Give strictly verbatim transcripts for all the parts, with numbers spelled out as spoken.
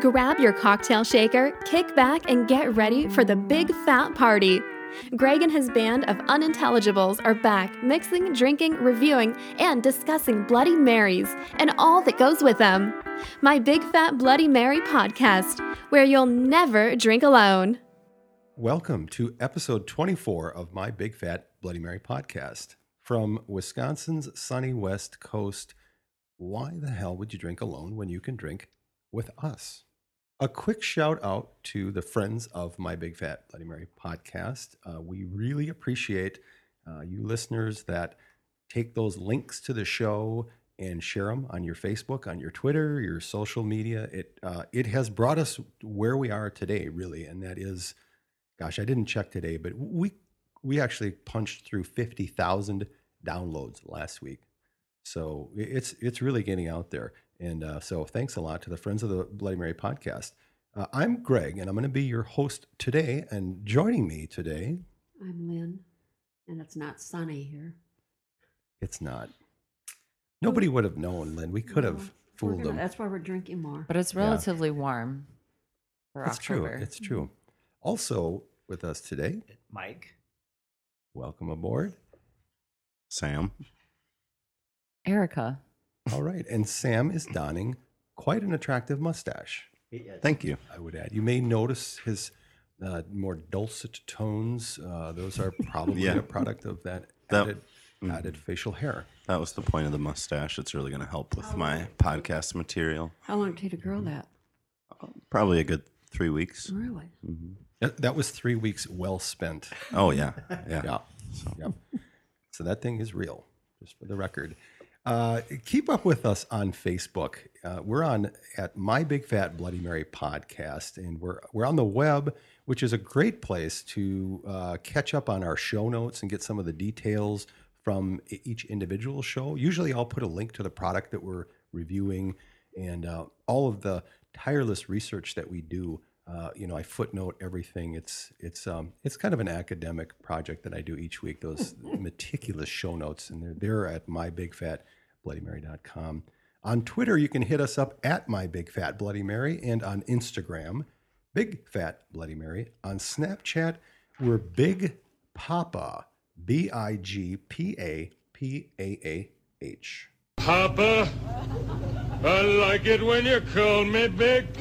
Grab your cocktail shaker, kick back, and get ready for the big fat party. Greg and his band of unintelligibles are back, mixing, drinking, reviewing, and discussing Bloody Marys and all that goes with them. My Big Fat Bloody Mary podcast, where you'll never drink alone. Welcome to episode twenty-four of My Big Fat Bloody Mary podcast. From Wisconsin's sunny west coast, why the hell would you drink alone when you can drink with us? A quick shout out to the friends of My Big Fat Bloody Mary podcast. Uh, we really appreciate uh, you listeners that take those links to the show and share them on your Facebook, on your Twitter, your social media. It uh, it has brought us where we are today, really, and that is, gosh, I didn't check today, but we we actually punched through fifty thousand downloads last week. So it's it's really getting out there. And uh, so thanks a lot to the Friends of the Bloody Mary podcast. Uh, I'm Greg, and I'm going to be your host today. And joining me today... I'm Lynn, and it's not sunny here. It's not. Nobody would have known, Lynn. We could have Well, fooled we're gonna- them. That's why we're drinking more. But it's relatively warm for It's true. October. It's true. Also with us today, Mike. welcome aboard. Sam. Erica. All right. And Sam is donning quite an attractive mustache. Thank you. I would add. You may notice his uh, more dulcet tones. Uh, those are probably Yeah. a product of that, That- added, added facial hair. That was the point of the mustache. It's really going to help with my podcast material. How long did it take to grow that? Probably a good three weeks. Really? That, that was three weeks well spent. Oh, yeah. Yeah. Yeah. Yeah. So that thing is real, just for the record. Uh, keep up with us on Facebook. Uh, we're on at My Big Fat Bloody Mary podcast, and we're we're on the web, which is a great place to uh, catch up on our show notes and get some of the details from e- each individual show. Usually, I'll put a link to the product that we're reviewing and uh, all of the tireless research that we do. Uh, you know, I footnote everything. It's it's um, it's kind of an academic project that I do each week. Those meticulous show notes, and they're there at my big fat bloody mary dot com. On Twitter, you can hit us up at MyBigFatBloodyMary, and on Instagram, Big Fat Bloody Mary. On Snapchat, we're Big Papa, B I G P A P A A H. Papa, I like it when you call me Big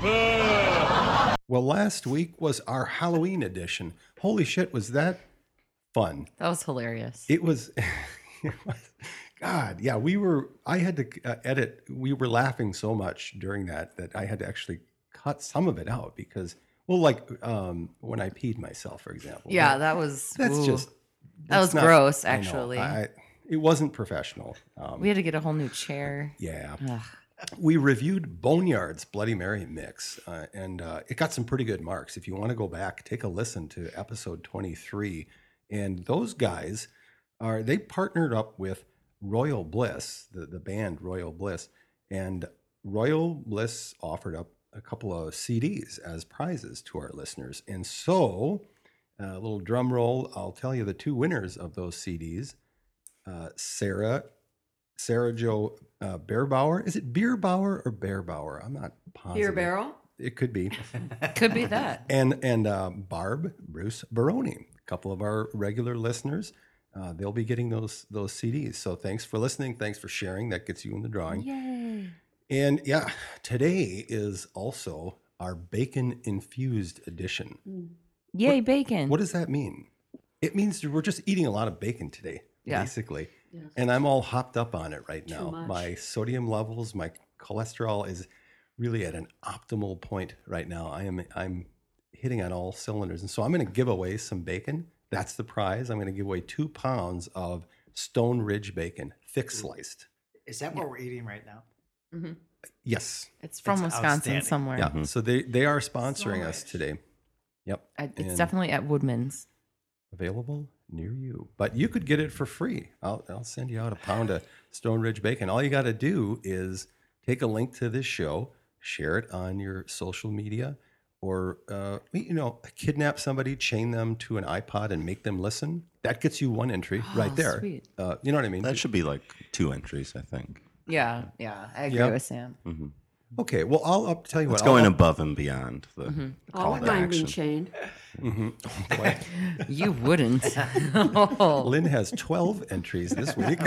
Papa. Well, last week was our Halloween edition. Holy shit, was that fun? That was hilarious. It was, it was God, yeah, we were, I had to uh, edit. We were laughing so much during that that I had to actually cut some of it out because, well, like um, when I peed myself, for example. yeah, That- that was that's ooh. just, that was that's not- gross, I know, actually. I, it wasn't professional. Um, We had to get a whole new chair. yeah. Ugh. We reviewed Boneyard's Bloody Mary mix, uh, and uh, it got some pretty good marks. If you want to go back, take a listen to episode twenty-three. And those guys are, they partnered up with Royal Bliss, the, the band Royal Bliss, and Royal Bliss offered up a couple of C Ds as prizes to our listeners. And so, a little drum roll, I'll tell you the two winners of those C Ds, uh, Sarah Sarah Jo uh, Beerbauer. Is it Beerbauer or Beerbauer? I'm not positive. Beer barrel? It could be. Could be that. and and uh, Barb Bruce Baroni, a couple of our regular listeners. Uh, they'll be getting those those C Ds. So thanks for listening. Thanks for sharing. That gets you in the drawing. Yay. And yeah, today is also our bacon infused edition. Yay, bacon. What does that mean? It means we're just eating a lot of bacon today, Yeah. basically. Yes. And I'm all hopped up on it right Too now. much. My sodium levels, my cholesterol is really at an optimal point right now. I am I'm hitting on all cylinders. And so I'm going to give away some bacon. That's the prize. I'm going to give away two pounds of Stone Ridge bacon, thick sliced. Is that what we're eating right now? hmm Yes. It's from It's Wisconsin outstanding. somewhere. Yeah. So they, they are sponsoring Stone us Ridge. today. Yep. I, it's And- definitely at Woodman's. Available near you, but you could get it for free. I'll, I'll send you out a pound of Stone Ridge bacon. All you got to do is take a link to this show, share it on your social media, or uh, you know, kidnap somebody, chain them to an iPod, and make them listen. That gets you one entry Oh, right there. sweet. Uh, you know what I mean? That should be like two entries, I think. Yeah, yeah. I agree Yep. with Sam. hmm Okay, well, I'll up, tell you It's what. I'll going up- above and beyond the, Mm-hmm. the I call wouldn't to mind being action. chained. Boy, You wouldn't. Oh. Lynn has twelve entries this week.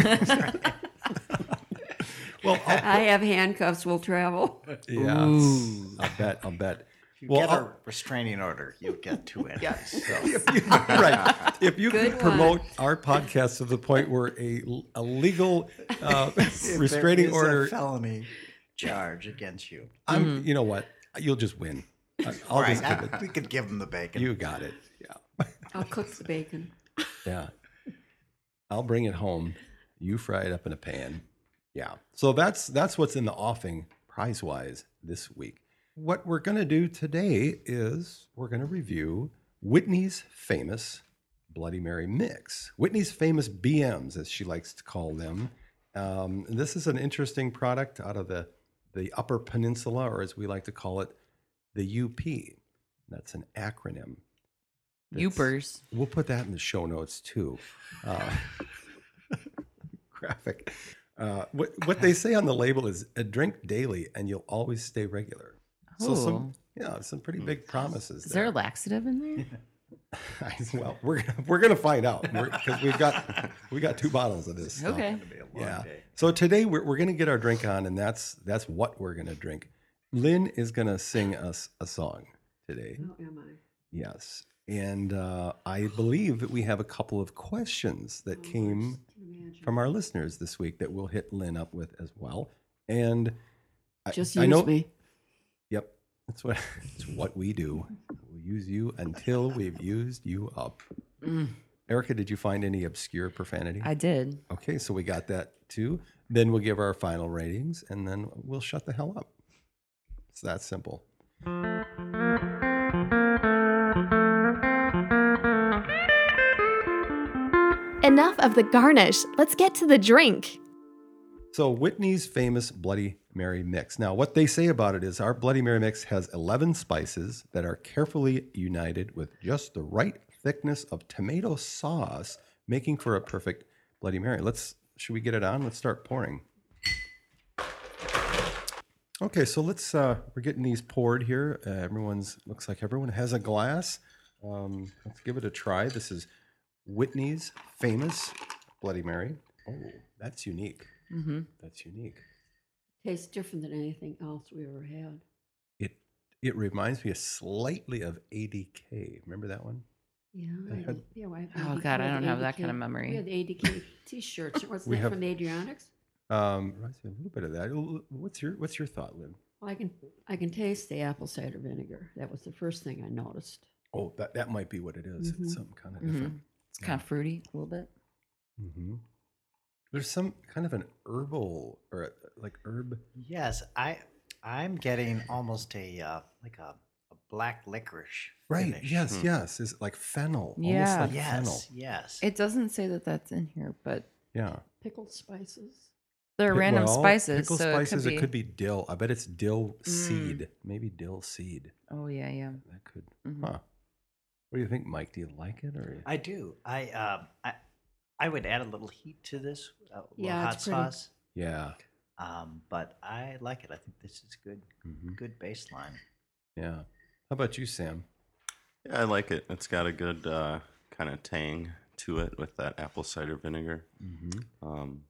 well, I'll, I have handcuffs will travel. yeah, I'll bet. I'll bet. If you Well, get I'll- a restraining order, you'll get two entries. So. right. If you Good could promote one. our podcast to the point where a, a legal uh, If restraining there is order, a felony charge against you. I'm. You know what? You'll just win. I- I'll Right. just give it. We could give them the bacon. You got it. Yeah. I'll cook the bacon. Yeah. I'll bring it home. You fry it up in a pan. Yeah. So that's that's what's in the offing prize wise this week. What we're going to do today is we're going to review Whitney's famous Bloody Mary mix. Whitney's famous B Ms, as she likes to call them. Um, this is an interesting product out of the, the Upper Peninsula, or as we like to call it, the U P. That's an acronym. That's- Youpers. We'll put that in the show notes too. Uh, graphic. Uh, what what they say on the label is a drink daily and you'll always stay regular. So some Ooh. yeah, some pretty big promises. Is there a laxative in there? well, we're gonna, we're gonna find out because we've got we got two bottles of this. stuff. Okay. It'll be a long Yeah. day. So today we're we're gonna get our drink on, and that's that's what we're gonna drink. Lynn is gonna sing us a song today. Oh, am I? Yes. And uh, I believe that we have a couple of questions that came Imagine. from our listeners this week that we'll hit Lynn up with as well. And I, Just I use know, me. Yep, that's what it's what we do. We'll use you until we've used you up. Erica, did you find any obscure profanity? I did. Okay, so we got that too. Then we'll give our final ratings, and then we'll shut the hell up. It's that simple. Enough of the garnish. Let's get to the drink. So Whitney's famous Bloody Mary mix. Now, what they say about it is our Bloody Mary mix has eleven spices that are carefully united with just the right thickness of tomato sauce, making for a perfect Bloody Mary. Let's, should we get it on? Let's start pouring. Okay, so let's, uh, we're getting these poured here. Uh, everyone's, looks like everyone has a glass. Um, let's give it a try. This is Whitney's famous Bloody Mary. Oh, that's unique. Mm-hmm. That's unique. Tastes different than anything else we ever had. It it reminds me slightly of A D K. Remember that one? Yeah. I I had- did- yeah well, I have Oh, A D K God, I we don't had have that A D K kind of memory. We had A D K T-shirts. Wasn't We that have- from Adriatics? Um, reminds me a little bit of that. L- What's your What's your thought, Lynn? Well, I can I can taste the apple cider vinegar. That was the first thing I noticed. Oh, that that might be what it is. Mhm. It's something kind of Mm-hmm. different. It's kind of fruity a little bit. Mm-hmm. There's some kind of an herbal or a, like herb. Yes, I I'm getting almost a uh, like a, a black licorice. Right. finish. Yes. Yes. Is like fennel. Yeah. Almost like fennel. Yes. Yes. It doesn't say that that's in here, but Yeah. Pickled spices. they're Pi- random well, spices. Pickle so spices. It could, be, dill. I bet it's dill Mm. seed. Maybe dill seed. Oh yeah, yeah. That could. Mhm. Huh. What do you think, Mike? Do you like it or? I do. I um I I would add a little heat to this. A little Yeah, hot it's pretty. sauce. Yeah. Um, but I like it. I think this is good. Mhm. Good baseline. Yeah. How about you, Sam? Yeah, I like it. It's got a good uh, kind of tang to it with that apple cider vinegar. Mm-hmm. Um,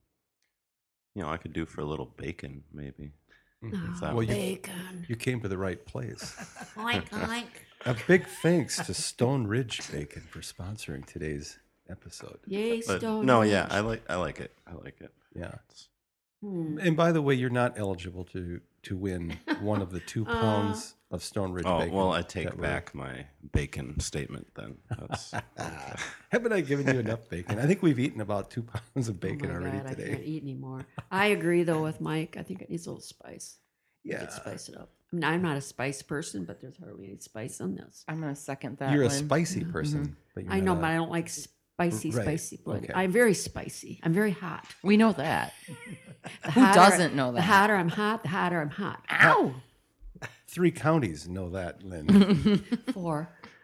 you know, I could do for a little bacon, maybe. Oh, that Well, you- bacon. You came to the right place. Oink, oink. A big thanks to Stone Ridge Bacon for sponsoring today's episode. Yay, But Stone no, Ridge. yeah, I like I like it. I like it. Yeah. It's- Hmm. And by the way, you're not eligible to to win one of the two Uh. pounds of Stone Ridge Oh Bacon. well, I take that were- back my bacon statement then. That's, Haven't I given you enough bacon? I think we've eaten about two pounds of bacon oh my already God, I can't today. eat anymore. I agree though with Mike. I think it needs a little spice. We Yeah. could spice it up. I mean, I'm not a spice person, but there's hardly any spice in this. I'm gonna second that. You're a Lynn. spicy person. But you're I know, not but a- I don't like spicy, Right, spicy blood. okay. I'm very spicy. I'm very hot. We know that. The Who hotter- doesn't know The that? hotter I'm hot, the hotter I'm hot. Ow! Three counties know that, Lynn. Four.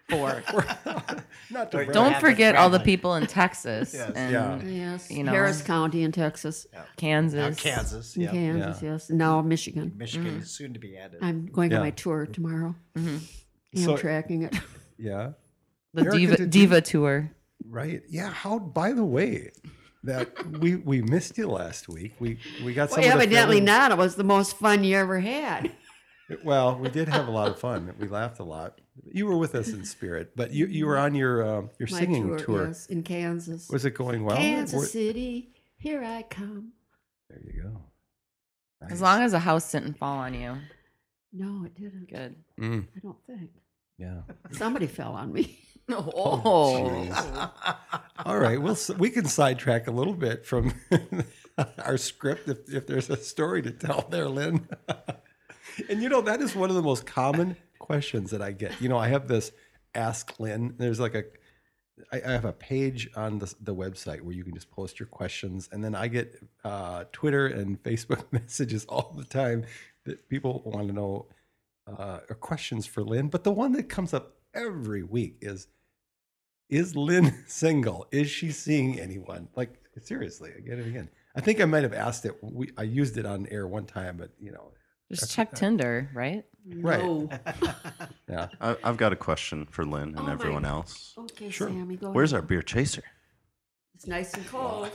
for. Not to Don't brag. Don't have to forget all the brag. people in Texas Yes. and Yeah. Yes, You know. Harris County in Texas, Now Kansas. Kansas, in yeah. Kansas, Yeah. yes. Now Michigan. Michigan is soon to be added. I'm going Yeah. on my tour tomorrow. Mm-hmm. So- Amtracking it. Yeah. The Erica, Diva, did you- Diva Tour. Right. Yeah. How? By the way, that we we missed you last week. We we got some. Well, of the evidently filming- not. It was the most fun you ever had. Well, we did have a lot of fun. We laughed a lot. You were with us in spirit, but you you were on your uh, your My singing tour, tour. yes, in Kansas. Was it going well? Kansas Were- City, here I come. There you go. As Nice. long as a house didn't fall on you. No, it didn't. Good. Mm, I don't think. yeah. Somebody fell on me. Oh. jeez. All right. We'll s- we can sidetrack a little bit from our script if, if there's a story to tell there, Lynn. And you know that is one of the most common questions that I get. You know, I have this Ask Lynn. There's like a I, I have a page on the, the website where you can just post your questions, and then I get uh, Twitter and Facebook messages all the time that people want to know uh, questions for Lynn. But the one that comes up every week is, is Lynn single? Is she seeing anyone? Like, seriously, again and again. I think I might have asked it. We, I used it on air one time, but, you know. Just check Tinder, right? Right. No. Yeah. I, I've got a question for Lynn and Oh, my- everyone else. Okay, Sure. Sammy, go Where's our ahead. beer chaser? It's nice and cold.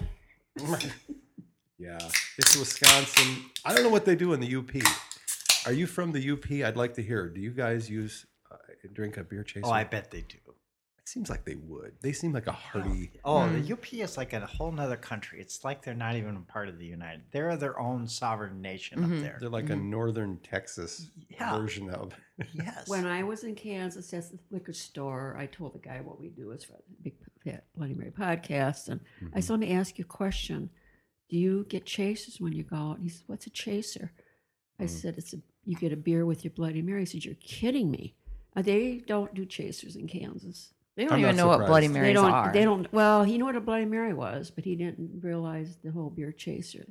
Yeah. It's Wisconsin. I don't know what they do in the U P. Are you from the U P? I'd like to hear. Do you guys use, uh, drink a beer chaser? Oh, I bet they do. It seems like they would. They seem like a hearty. Oh, the U P is like a whole nother country. It's like they're not even a part of the United. They're their own sovereign nation Mhm. up there. They're like a northern Texas Yeah. version of. Yes. When I was in Kansas at the liquor store, I told the guy what we do is for the Big Fat Bloody Mary podcast. And I said, let me ask you a question. Do you get chasers when you go out? And he said, what's a chaser? I said, it's a you get a beer with your Bloody Mary. He said, you're kidding me. Uh, they don't do chasers in Kansas. They don't I'm even not know what Bloody surprised. Marys they don't. are. They don't. Well, he knew what a Bloody Mary was, but he didn't realize the whole beer chaser.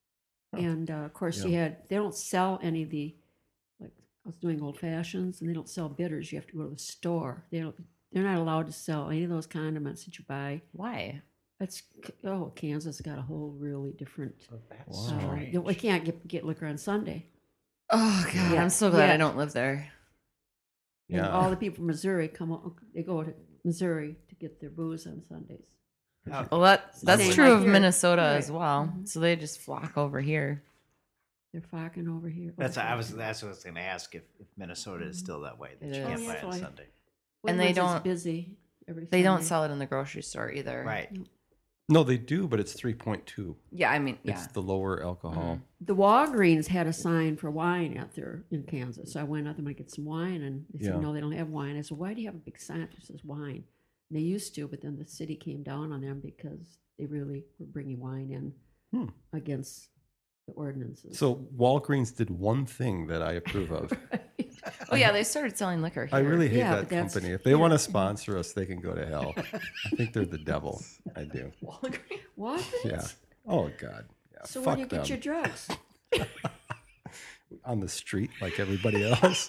And uh, of course, he had. They don't sell any of the. Like I was doing old fashions, and they don't sell bitters. You have to go to the store. They don't. They're not allowed to sell any of those condiments that you buy. Why? That's oh, Kansas got a whole really different. Oh, that's Wow. Uh, strange. you know, we can't get get liquor on Sunday. Oh God, Yeah. I'm so glad Yeah. I don't live there. And Yeah. all the people from Missouri come. o- They go to Missouri to get their booze on Sundays. Oh, Well, that that's Same true like of here. Minnesota as Right. well. Mhm. So they just flock over here. They're flocking over here. That's over I was here. that's what I was going to ask if, if Minnesota is still that way that It you is. can't Oh, buy yeah, it on that's why. Sunday. And they Woodlands is don't- busy. Every They don't Sunday. sell it in the grocery store either. Right. No, they do, but it's three point two. Yeah, I mean, It's yeah. the lower alcohol. The Walgreens had a sign for wine out there in Kansas. So I went out there to get some wine, and they said, Yeah. no, they don't have wine. I said, why do you have a big sign that says wine? And they used to, but then the city came down on them because they really were bringing wine in Hmm. against the ordinances. So Walgreens did one thing that I approve of. Oh yeah, they started selling liquor here. I really hate Yeah, that but that's- company. If they want to sponsor us, they can go to hell. I think they're the devil. I do. Walgreens? Yeah. Oh God. Yeah. So Fuck where do you them. get your drugs? On the street like everybody else.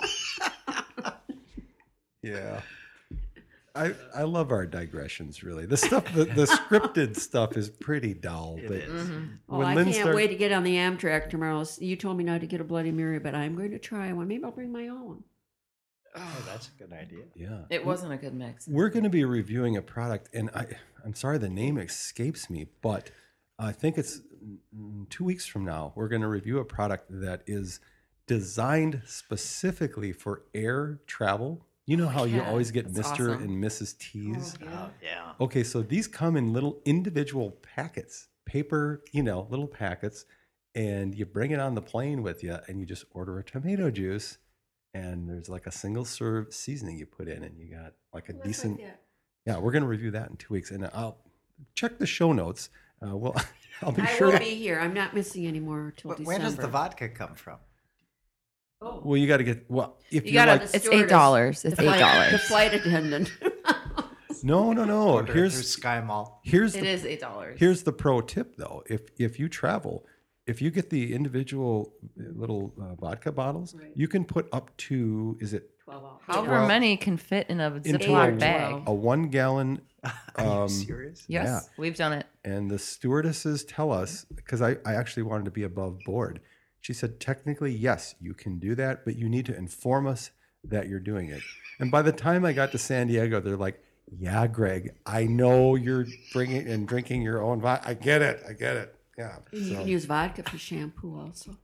Yeah. I I love our digressions. Really, the stuff, the, the scripted stuff is pretty dull. It But is. Mhm. Oh, when I Lynn can't start- wait to get on the Amtrak tomorrow. You told me not to get a Bloody Mary, but I'm going to try one. Maybe I'll bring my own. Oh, that's a good idea. Yeah. It wasn't a good mix. We're going to be reviewing a product, and I, I'm sorry the name escapes me, but I think it's mm, two weeks from now. We're going to review a product that is designed specifically for air travel. You know how you yeah, always get that's Mister awesome. and Missus T's? Oh, yeah. Okay, so these come in little individual packets, paper, you know, little packets, and you bring it on the plane with you, and you just order a tomato juice, and there's like a single serve seasoning you put in, and you got like a decent. Yeah, we're going to review that in two weeks, and I'll check the show notes. Uh, well, I'll be I sure will to. be here. I'm not missing any more till But December. where does the vodka come from? Oh, Well, you got to get well. If You you are gotta. like, the It's stewardess- eight dollars. It's the eight flight, the dollars. flight attendant. no, no, no. Order it through Here's Sky Mall. here's It the is eight dollars. Here's the pro tip, though. If if you travel, if you get the individual uh, little uh, vodka bottles, Right. you can put up to is it twelve ounce. However twelve many can fit in a into Ziploc a, bag. a one gallon. Are you Um, serious? Yes, yeah. we've done it. And the stewardesses tell us, because I, I actually wanted to be above board. She said, technically, yes, you can do that, but you need to inform us that you're doing it. And by the time I got to San Diego, they're like, yeah, Greg, I know you're bringing and drinking your own vodka. I get it. I get it. Yeah. And you So- can use vodka for shampoo also.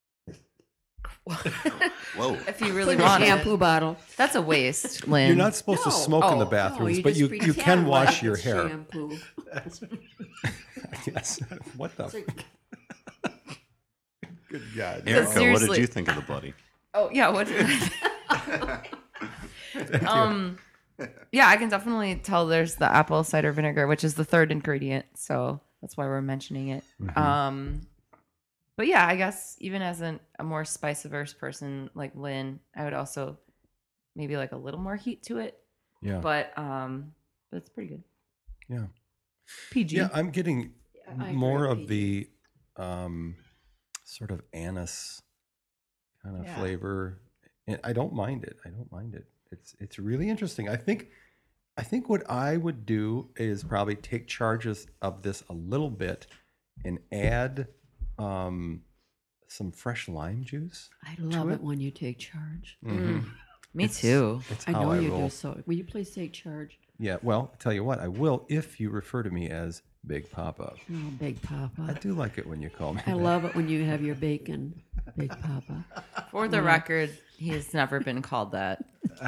Whoa. If you Put really in a want shampoo it. bottle. That's a waste, Lynn. You're not supposed to No. smoke in the Oh. bathrooms, No, but just you, you pretend can wash like your it's hair. Shampoo. Yes. What the? It's like, Good God. Yeah. Erica, what did seriously. you think of the bloody? Oh yeah, what? Did I um, yeah, I can definitely tell there's the apple cider vinegar, which is the third ingredient, so that's why we're mentioning it. Mhm. Um, but yeah, I guess even as an, a more spice averse person like Lynn, I would also maybe like a little more heat to it. Yeah. But um, but it's pretty good. Yeah. P G. Yeah, I'm getting I more agree. of the um, sort of anise kind of Yeah. flavor, and I don't mind it. I don't mind it. It's it's really interesting. I think I think what I would do is probably take charges of this a little bit and add um, some fresh lime juice. I love it. it when you take charge. Mhm. Me It's- too. It's I how know I you roll. do. So, will you please take charge? Yeah. Well, I tell you what, I will if you refer to me as Big Papa. Oh, Big I Papa. do like it when you call me. I that. love it when you have your bacon, Big Papa. For the record, he has never been called that.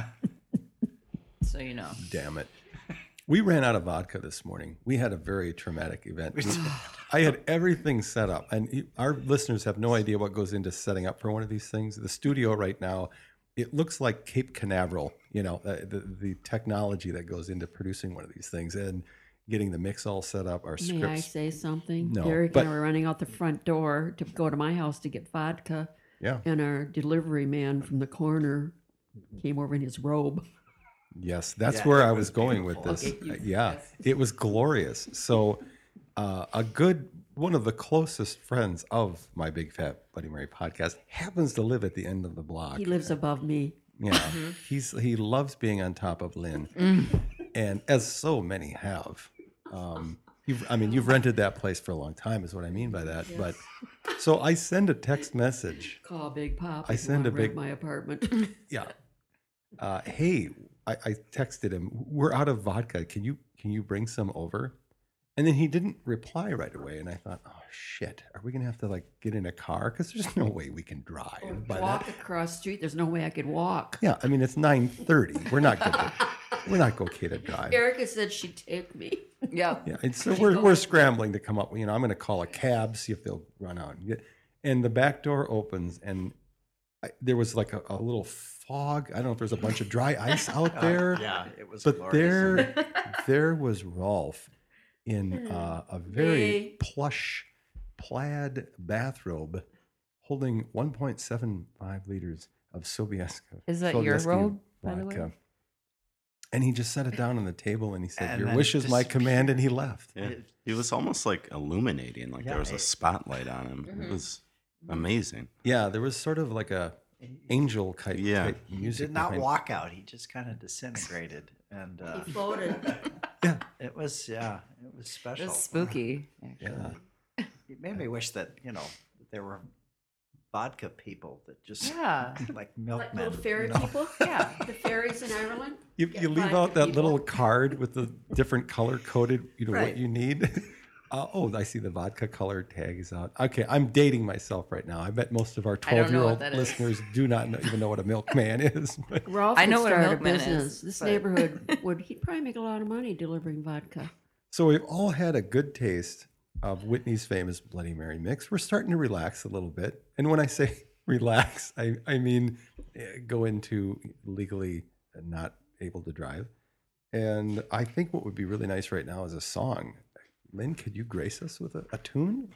So you know. Damn it. We ran out of vodka this morning. We had a very traumatic event. I had everything set up, and you- our listeners have no idea what goes into setting up for one of these things. The studio right now, it looks like Cape Canaveral, you know, uh, the, the technology that goes into producing one of these things and getting the mix all set up, our May I scripts. say something? No, Derek but- and I were running out the front door to go to my house to get vodka, Yeah. and our delivery man from the corner came over in his robe. Yes, that's Yeah, where it I was was going with this. beautiful. Uh, Yeah, it was glorious. So, uh, a good one of the closest friends of my Big Fat Bloody Mary podcast happens to live at the end of the block. He lives above me. Yeah, he's he loves being on top of Lynn, and as so many have. Um, you've, I mean, you've rented that place for a long time, is what I mean by that. But so I send a text message. Call Big Papa. I if you send wanna a big- rent my apartment. Yeah. Uh, hey, I, I texted him. We're out of vodka. Can you can you bring some over? And then he didn't reply right away. And I thought, oh shit, are we gonna have to like get in a car? Because there's no way we can drive. by walk that. across the street. There's no way I could walk. Yeah, I mean it's nine thirty. We're not gonna we're not okay to drive. Erica said she'd take me. Yeah. Yeah, and so we're we're scrambling to come up. You know, I'm going to call a cab, see if they'll run out. And, get, and the back door opens, and I, there was like a, a little fog. I don't know if there's a bunch of dry ice out there, Yeah, it was. but glorious. there there was Rolf in uh, a very Hey. plush plaid bathrobe, holding one point seven five liters of Sobieska. Is that your Sobieski robe, by the way? vodka. And he just set it down on the table and he said, And "Your then wish is my just- command," and he left. Yeah. He was almost like illuminating, like Yeah, there was a it- spotlight on him. Mm-hmm. It was amazing. Yeah, there was sort of like a angel type, Yeah. type He music. did not behind- walk out. He just kind of disintegrated, and uh, He floated. Yeah, it was yeah, it was It special. was spooky. Actually. yeah. It made me wish that you know that there were vodka people that just Yeah. like Like milkmen. little fairy you know? people. Yeah, the fairies in Ireland. You, Get you leave vodka out that people. little card with the different color coded, you know, what Right. you need. Uh, oh, I see the vodka color tag is out. Okay, I'm dating myself right now. I bet most of our I don't know what twelve-year-old that is. listeners do not know, even know what a milkman is. But Ralph I know could what a start milkman is, business. This but- neighborhood would he'd probably make a lot of money delivering vodka. So we've all had a good taste of Whitney's famous Bloody Mary mix. We're starting to relax a little bit. And when I say relax, I, I mean eh, go into legally not able to drive. And I think what would be really nice right now is a song. Lynn, could you grace us with a, a tune?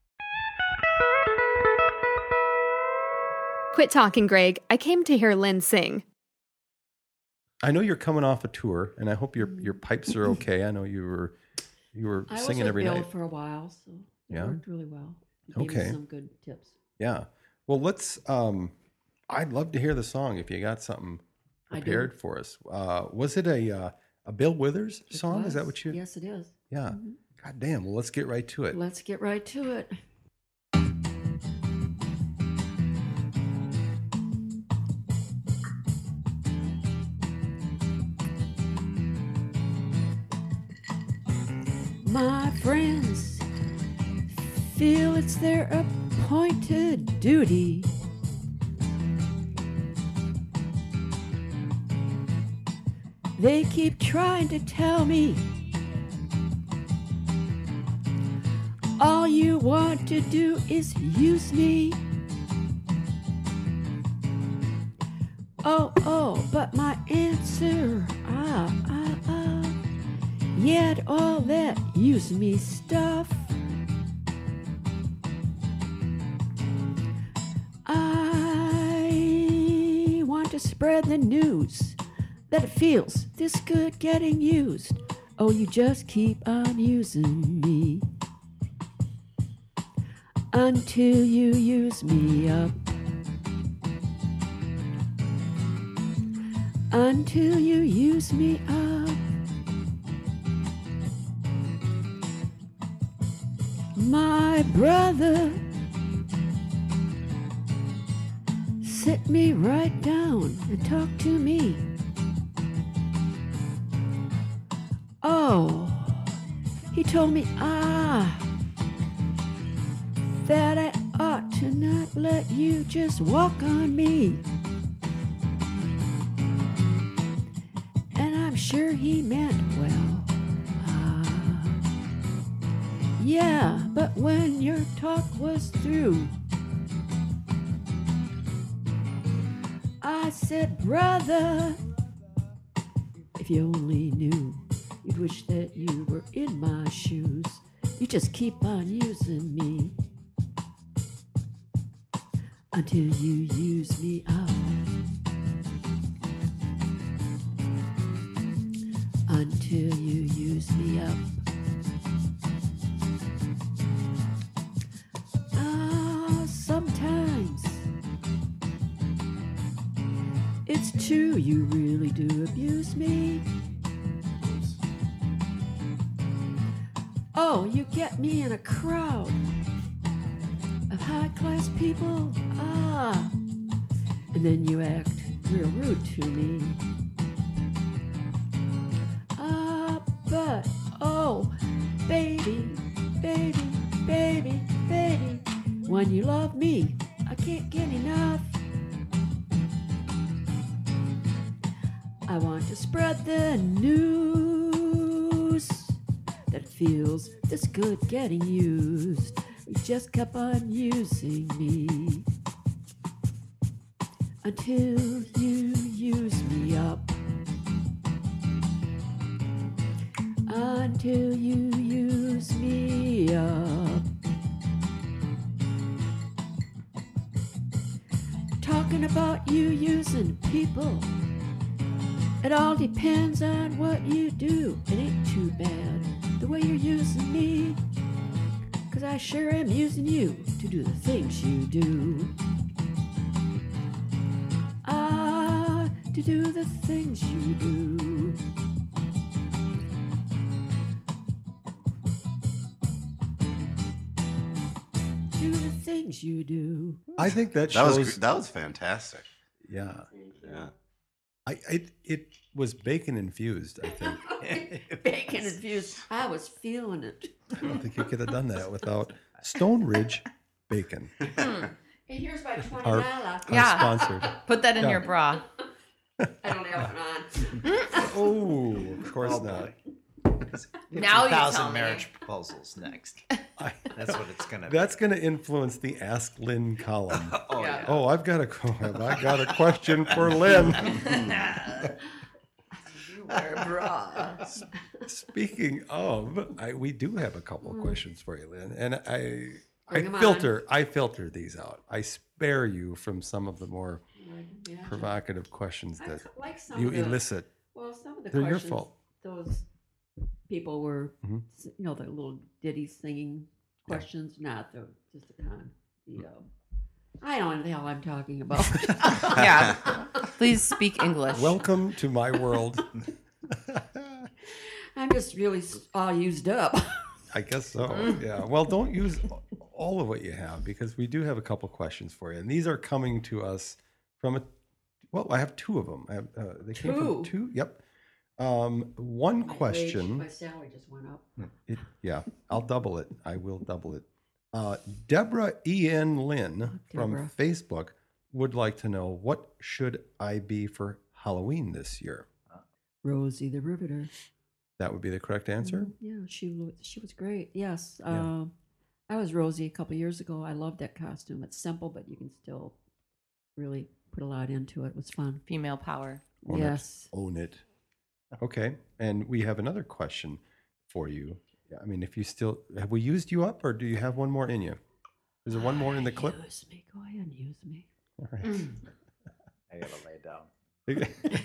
Quit talking, Greg. I came to hear Lynn sing. I know you're coming off a tour, and I hope your your pipes are okay. I know you were you were I was singing with every Bill night. for a while, so it Yeah? worked really well. He gave me Okay. some good tips. Yeah. Well, let's. Um, I'd love to hear the song if you got something I do. prepared for us. Uh, was it a uh, a Bill Withers It song? Is that was. what you? Yes, it is. Yeah. Mhm. God damn. Well, let's get right to it. Let's get right to it. My friends feel it's their appointed duty they keep trying to tell me all you want to do is use me. Oh, oh, but my answer, ah, ah, ah, yet all that use me stuff. I want to spread the news that it feels this good getting used. Oh, you just keep on using me until you use me up. Until you use me up. My brother, sit me right down and talk to me. Oh, he told me, ah, that I ought to not let you just walk on me. And I'm sure he meant well. Ah, yeah, but when your talk was through, I said, brother, if you only knew, you'd wish that you were in my shoes. You just keep on using me until you use me up. Until you use me up. Ah, sometimes it's true you really do abuse me. Oh, you get me in a crowd of high-class people, ah, and then you act real rude to me. Ah, but, oh, baby, baby, baby, baby, when you love me, I can't get enough. I want to spread the news that it feels this good getting used. You just kept on using me until you use me up. Until you use me up. Talking about you using people, it all depends on what you do. It ain't too bad the way you're using me, 'cause I sure am using you to do the things you do. Ah, to do the things you do. Do the things you do. I think that That shows. was gr- that was fantastic. Yeah. Yeah. I it it was bacon infused. I think. Bacon infused. I was feeling it. I don't think you could have done that without Stone Ridge Bacon, And here's my twenty our, dollars. our Yeah. sponsor. Put that in Yeah. your bra. I don't have it on. Oh, of course Oh, not. boy. Now you thousand tell me. marriage proposals next. I, That's what it's gonna be. that's going to influence the Ask Lynn column. Oh Yeah. yeah. Oh, I've got a have I got a question for Lynn. You wear a bra. Speaking of, I, we do have a couple of questions for you, Lynn, and I Bring 'em I on. filter I filter these out. I spare you from some of the more Yeah. provocative questions I that like some you of the, elicit. well, some of the They're your questions, fault. those people were, Mhm. s- you know, the little ditty singing Yeah. questions, not the just the con. The, uh, I don't know what the hell I'm talking about. Yeah. Please speak English. Welcome to my world. I'm just really s- all used up. I guess so. Yeah. Well, don't use all of what you have because we do have a couple questions for you, and these are coming to us from a. Well, I have two of them. I have, uh, they came from Two? two. Yep. Um, one My wage- question. my salary just went up. It, yeah, I'll double it. I will double it. Uh, Deborah E N Lynn from Deborah. Facebook would like to know, what should I be for Halloween this year? Rosie the Riveter. That would be the correct answer. Mhm. Yeah, she lo- she was great. Yes. Yeah. Um, I was Rosie a couple years ago. I loved that costume. It's simple, but you can still really put a lot into it. It was fun. Female power. Own yes. It. Own it. Okay. And we have another question for you. Yeah, I mean, if you still have we used you up, or do you have one more in you? Is there one more in the clip? Use me. Go ahead and use me. All right. I gotta lay down.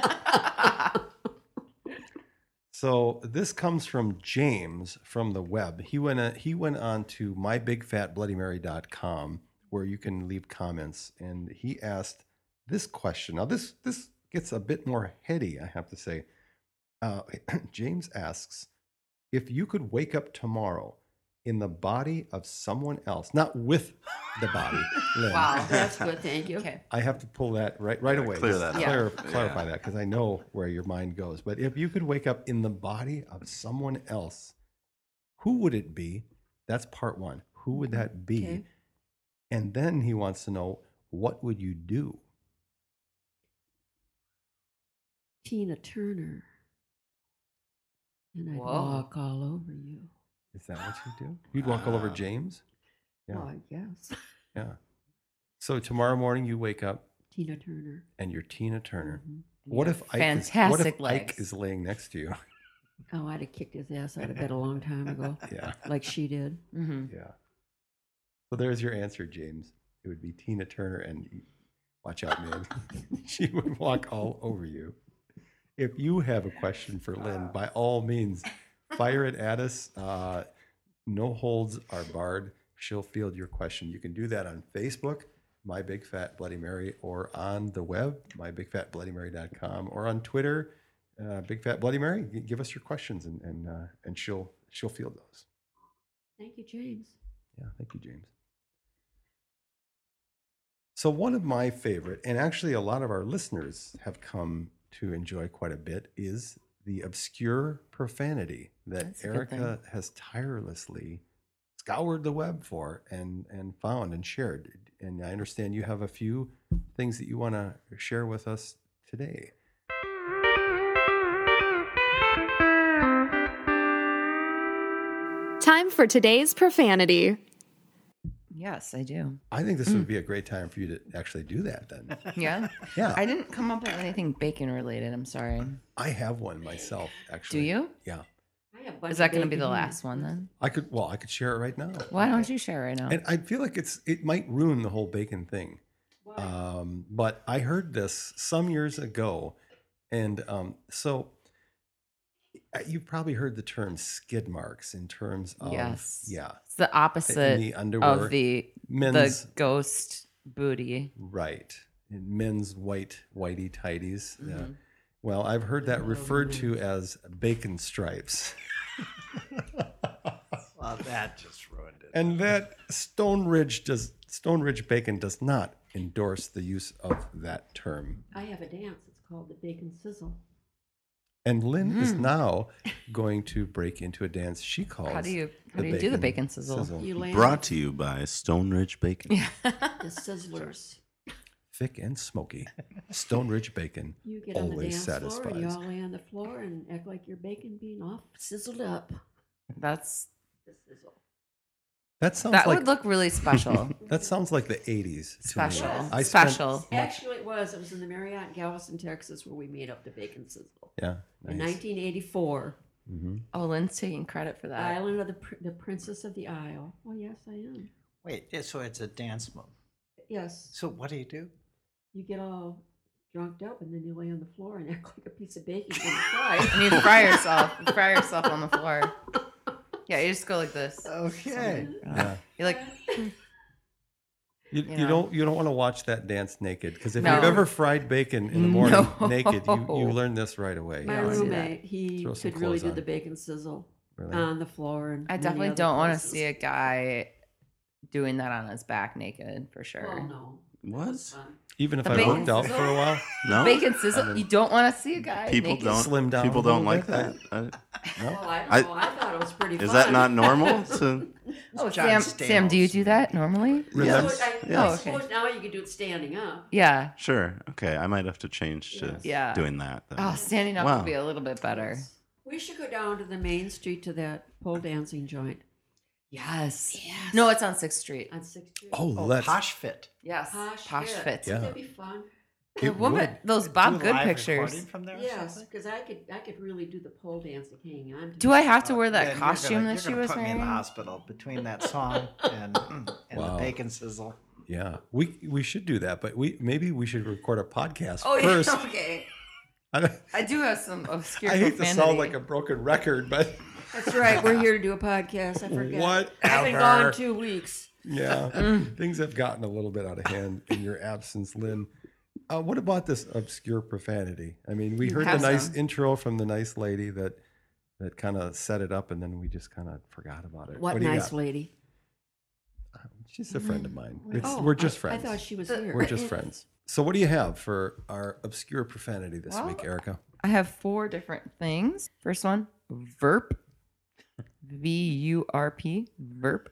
So this comes from James from the web. He went uh, he went on to my big fat bloody mary dot com where you can leave comments, and he asked this question. Now this this gets a bit more heady, I have to say. Uh, James asks, if you could wake up tomorrow in the body of someone else, not with the body. Lynn, Wow. That's good. Thank you. Okay. I have to pull that right right Yeah, away. clear Just that up. clar- Yeah. Clarify Yeah. that because I know where your mind goes. But if you could wake up in the body of someone else, who would it be? That's part one. Who would that be? Okay. And then he wants to know, what would you do? Tina Turner. And I'd Whoa. walk all over you. Is that what you do? You'd walk all over James? Yeah. Oh, I guess. Yeah. So tomorrow morning you wake up Tina Turner. and you're Tina Turner. Mhm. What if Ike is, what fantastic if Ike legs. is laying next to you? Oh, I'd have kicked his ass out of bed a long time ago, Yeah. like she did. Mm-hmm. Yeah. So there's your answer, James. It would be Tina Turner, and watch out, man. She would walk all over you. If you have a question for Lynn, by all means, fire it at us. Uh, no holds are barred. She'll field your question. You can do that on Facebook, My Big Fat Bloody Mary, or on the web, my big fat bloody mary dot com, or on Twitter, uh, Big Fat Bloody Mary. G- Give us your questions, and and uh, and she'll she'll field those. Thank you, James. Yeah, thank you, James. So one of my favorite, and actually a lot of our listeners have come to enjoy quite a bit, is the obscure profanity that That's a good Erica has tirelessly scoured the web for and and found and shared. And I understand you have a few things that you want to share with us today. Time for today's profanity. Yes, I do. I think this would be a great time for you to actually do that then. Yeah. Yeah. I didn't come up with anything bacon related. I'm sorry. I have one myself, Do actually. you? Yeah. I have a bunch Is that of going to be bacon the here. last one then? I could, well, I could share it right now. Why don't you share right now? And I feel like it's it might ruin the whole bacon thing. Why? Um, but I heard this some years ago, and um, so uh, you've probably heard the term skid marks in terms of Yes. yeah, It's the in opposite the underwear, of the men's the ghost booty. right, in men's white whitey tighties. Yeah. Mhm. Well, I've heard that referred to as bacon stripes. Well, that just ruined it. And that Stone Ridge does Stone Ridge Bacon does not endorse the use of that term. I have a dance. It's called the Bacon Sizzle. And Lynn is Mm. now going to break into a dance she calls. How do you how do you do the bacon sizzle? You land Brought to you by Stone Ridge Bacon. Yeah. the sizzlers. Thick and smoky. Stone Ridge Bacon You get on the always dance floor and you satisfies. all lay on the floor and act like your bacon being all sizzled up. That's The sizzle. That sounds that like would look really special. that sounds like the eighties. to me. Special. I spent Special. much- Actually, it was. It was in the Marriott in Galveston, Texas, where we made up the Bacon Sizzle. yeah. In Nice. nineteen eighty-four, Mhm. Oh, Lynn's taking credit for the that. Island of the Pr- the Princess of the Isle. Oh, yes, I am. Wait, yeah, so it's a dance move. Yes. So what do you do? You get all drunked up and then you lay on the floor and act like a piece of bacon getting fried. And you fry yourself. You fry yourself on the floor. Yeah, you just go like this. Okay. Yeah. You're like, You, You you know. don't you don't want to watch that dance naked because if No. you've ever fried bacon in the morning No. naked, you, you learn this right away. My don't see that. roommate, he Throw some could really clothes do on. the bacon sizzle Really? on the floor. And I many definitely other don't want to places. see a guy doing that on his back naked for sure. Well, no. What? It's fun. Even if The I bacon worked out sizzle? for a while, No, Bacon sizzle. You don't want to see a guy people naked. don't. Slim down people a little don't like bit. that. I- no. Well, I, I- don't know. I thought it was pretty is fun. that not normal? To, Oh, John Sam, Sam, do you Stamos. do that normally? Remember- So I, Yeah. I Oh, okay. suppose now you can do it standing up. Yeah. sure. Okay, I might have to change to Yeah. doing that. Then. Oh, standing up Wow. would be a little bit better. We should go down to the main street to that pole dancing joint Yes. Yes. No, it's on sixth Street. on Sixth Street. Oh, Oh, let's. Posh Fit. Yes. Posh, Posh Fit. Fit. Yeah. Wouldn't that be fun? The It woman, would. those Bob Do Good live pictures. recording from there or Yes, something? because I could I could really do the pole dancing hanging on to Do it. I have to wear Uh, that then you're costume gonna- that she you're gonna was put me in wearing? the hospital between that song and, and Wow. the bacon sizzle. Yeah, we we should do that, but we maybe we should record a podcast Oh, first. yeah. Okay. I, don't- I do have some obscure I hate to profanity. sound like a broken record, but That's right. We're here to do a podcast. I forgot. I've been Whatever. gone two weeks. yeah, Mm. things have gotten a little bit out of hand in your absence, Lynn. Uh, what about this obscure profanity? I mean, we You heard the have nice some. intro from the nice lady that that kind of set it up, and then we just kind of forgot about it. What, do you nice got? lady. She's a friend of mine. It's, Oh, we're just I, friends. I thought she was The- here. We're just friends. So, what do you have for our obscure profanity this Well, week, Erica? I have four different things. First one, verp. V U R P. Verp.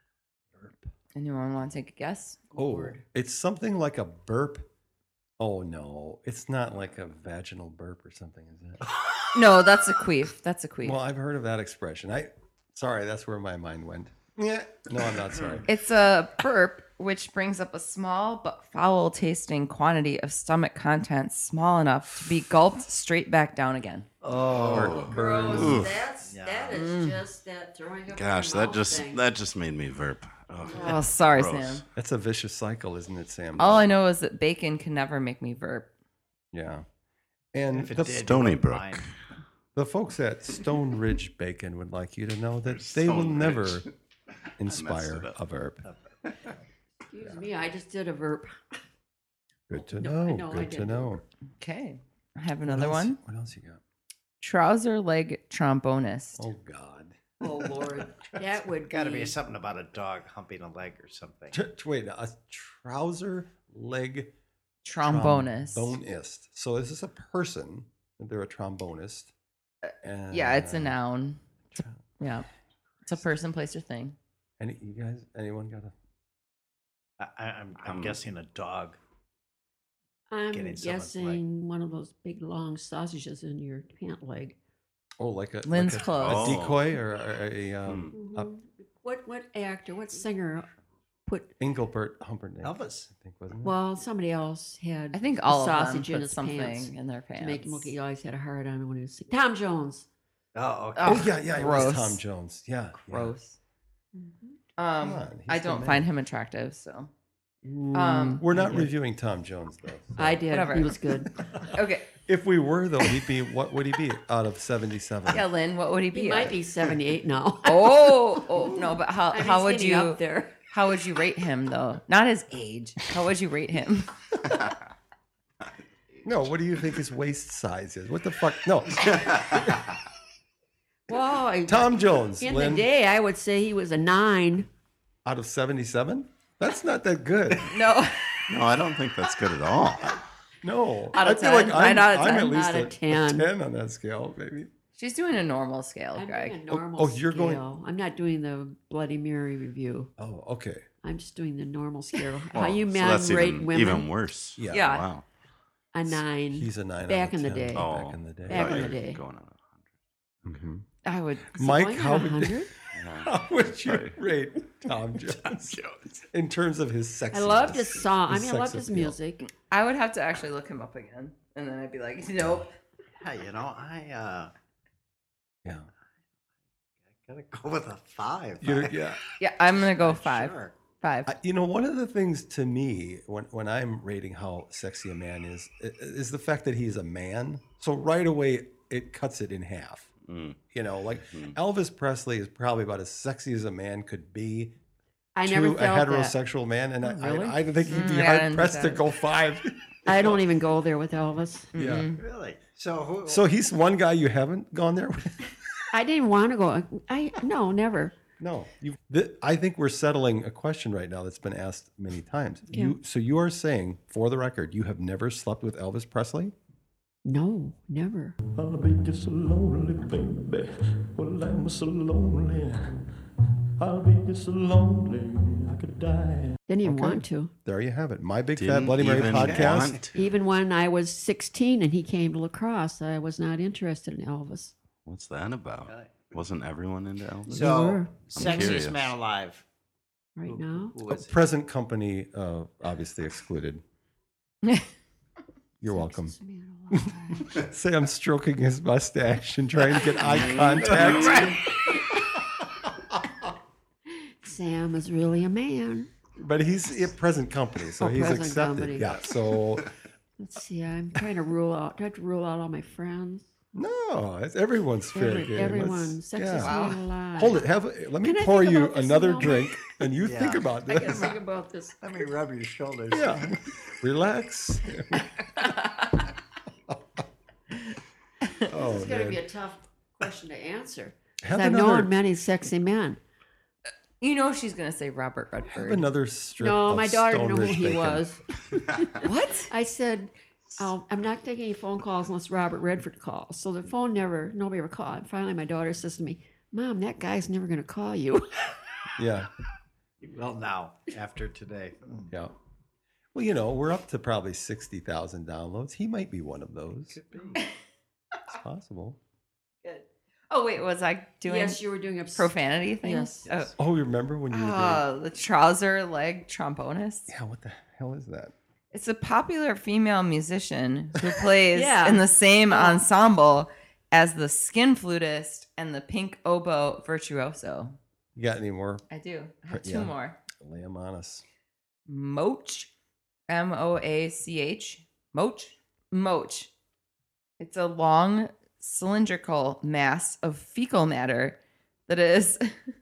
Anyone want to take a guess? Oh, it's something like a burp. Oh no, it's not like a vaginal burp or something, is it? No, that's a queef. That's a queef. Well, I've heard of that expression. I, sorry, that's where my mind went. Yeah, no, I'm not sorry. It's a burp, which brings up a small but foul tasting quantity of stomach contents small enough to be gulped straight back down again. Oh, Gross. Oof. That's Yeah. that is just that throwing up. Gosh, in your that mouth just thing. that just made me verp. Oh, Oh, sorry, gross. Sam. That's a vicious cycle, isn't it, Sam? All I know is that bacon can never make me verp. Yeah. And If it the, did, you Stony wouldn't Brook. mind. the folks at Stone Ridge Bacon would like you to know that they will Stone never Ridge. inspire it up. a verb. Excuse me, I just did a verb. Good to No, I know. know, I Good to did. know. Okay. I have What another else- one. What else you got? Trouser leg trombonist. Oh God. Oh Lord, that would Got to be be something about a dog humping a leg or something. T- t- wait, a trouser leg Trombonist. trombonist. So is this a person? They're a trombonist. And, Yeah, it's a noun. Yeah. It's a person, place, or thing. Any you guys? Anyone got a? I, I- I'm, I'm Um, guessing a dog. I'm getting someone's leg. guessing one of those big long sausages in your pant leg. Oh, like a Lynn's like a, close. a Oh. decoy or a, a, Hmm. um, a Mhm. What what actor? What singer put? Engelbert Humperdinck. Elvis. I think wasn't it? Well, somebody else had. I think a all of them sausage in put his something pants in their pants. to make him look. He always had a hard on when he was. Tom Jones. Oh, okay. oh yeah, yeah, it was gross. Tom Jones. Yeah, yeah. Gross. Mm-hmm. Um, on, he's I the don't man. find him attractive, so. Mm, Um, We're not I did. reviewing Tom Jones though. so. I did. Whatever. He was good. Okay. If we were though, he'd be what would he be out of seventy-seven? Yeah, Lynn, what would he be? He might at? be seventy-eight now. Oh, oh no, but how I mean, how he's would getting you up there? how would you rate him though? Not his age. How would you rate him? No, what do you think his waist size is? What the fuck? No, Well, I- Tom Jones. in Lynn, the day, I would say he was a nine. out of seventy-seven. That's not that good. No. No, I don't think that's good at all. No, Out of I feel ten. like I'm, Nine out of I'm ten. at least Out a, of ten. a ten on that scale, maybe. She's doing a normal scale, I'm Greg. doing a normal oh, you're going- scale. I'm not doing the Bloody Mary review. Oh, okay. I'm just doing the normal scale. How Oh, you so men that's rate even, women? even worse. Yeah. Yeah. Wow. A nine. He's a nine. Back out of in the ten. day. Oh, Back in the day. Back I in thought the you were day. Going on a hundred. Mhm. I would. Is it Mike, going how on would one hundred? Yeah. How would you Sorry. rate Tom Jones in terms of his sex? I loved his song. I mean, I loved sex his appeal. music. I would have to actually look him up again, and then I'd be like, nope. Yeah, you know, I uh, Yeah. gotta go with a five. You're- I- yeah. Yeah, I'm gonna go I'm five. sure. Five. I, you know, one of the things to me when, when I'm rating how sexy a man is, i- is the fact that he's a man. So right away, it cuts it in half. Mm. You know, like Mm. Elvis Presley is probably about as sexy as a man could be. I to never a felt that. heterosexual man, and Oh, I, really? I, I think he'd be Mm, I hard didn't pressed do to that. go five. I don't even go there with Elvis. Yeah. Really? So who? So he's one guy you haven't gone there with? I didn't want to go. I no, never. No. You, th- I think we're settling a question right now that's been asked many times. Yeah. You, so you are saying, for the record, you have never slept with Elvis Presley? No, never. I'll be just so lonely, baby. Well, I'm so lonely. I'll be just so lonely, I could die. Didn't even Okay. want to. There you have it. My Big Fat Didn't Bloody Mary even podcast. want to. Even when I was sixteen and he came to La Crosse, I was not interested in Elvis. What's that about? Really? Wasn't everyone into Elvis? So were. sexiest curious. man alive. Right Who- now, Who was it? Present company, uh, obviously excluded. You're welcome. Sexiest man alive. Say I'm stroking his mustache and trying to get eye contact. Sam is really a man. But he's at present company, so Oh, he's present accepted. company. Yeah. So Let's see. I'm trying to rule out. Do I have to rule out all my friends? no, it's everyone's fair Every, game. everyone. Let's- Sexiest yeah. man alive. Hold it. Have let me Can I pour think you about this a another moment? drink, and you Yeah. think about I gotta this. think about this. Let me rub your shoulders. Yeah. Relax. oh, It's going to man. be a tough question to answer. 'Cause Have I've another, known many sexy men. You know she's gonna say Robert have Redford. another strip No, of my daughter Stone knew who Ridge he bacon. was. What? I said, oh, I'm not taking any phone calls unless Robert Redford calls. So the phone never, nobody ever called. And finally, my daughter says to me, Mom, that guy's never going to call you. Yeah. Well, now after today. Yeah. Well, you know, we're up to probably sixty thousand downloads. He might be one of those. Could be. It's possible. Good. Oh wait, was I doing yes, you were doing a profanity things? Yes. Oh, Oh, you remember when you were doing... oh, the trouser leg trombonist. Yeah, what the hell is that? It's a popular female musician who plays Yeah. in the same Oh. ensemble as the skin flutist and the pink oboe virtuoso. You got any more? I do. I have two Yeah. more. Lay them on us. Moach, M O A C H. Moach? Moach. It's a long cylindrical mass of fecal matter that is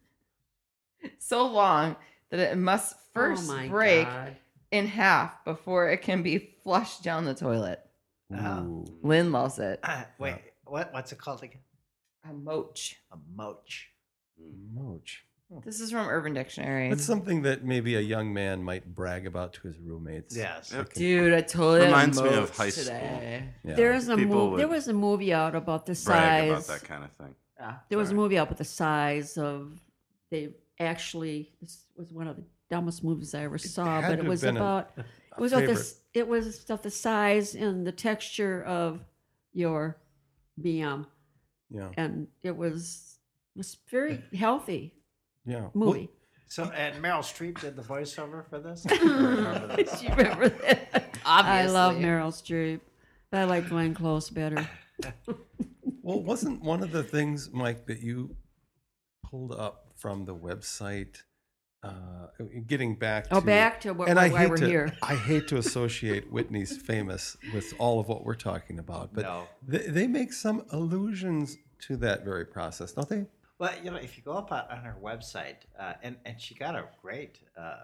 so long that it must first oh my break God. in half before it can be flushed down the toilet. Oh. Ooh. Lynn loves it. Uh, wait, what? What's it called again? A moach. A moach. Moach. This is from Urban Dictionary. That's something that maybe a young man might brag about to his roommates. Yes. Yep. Dude, I totally had a Reminds me of moach high school. today. Yeah. There is a People mov- there would was a movie out about the Brag size. about that kind of thing. Yeah. There was a Sorry. movie out with the size of they actually this was one of the dumbest movies I ever saw, had but to it have was been a- about a it was of favorite. this it was of the size and the texture of your B M, Yeah. and it was was very healthy Yeah. movie. So, and Meryl Streep did the voiceover for this. Do you remember that? I love Obviously. Meryl Streep. I like Glenn Close better. Well, wasn't one of the things, Mike, that you pulled up from the website, uh, getting back to... Oh, back to what, and I why hate we're to, here. I hate to associate Whitney's Famous with all of what we're talking about, but No. they, they make some allusions to that very process, don't they? Well, you know, if you go up on, on her website, uh, and and she got a great uh, uh,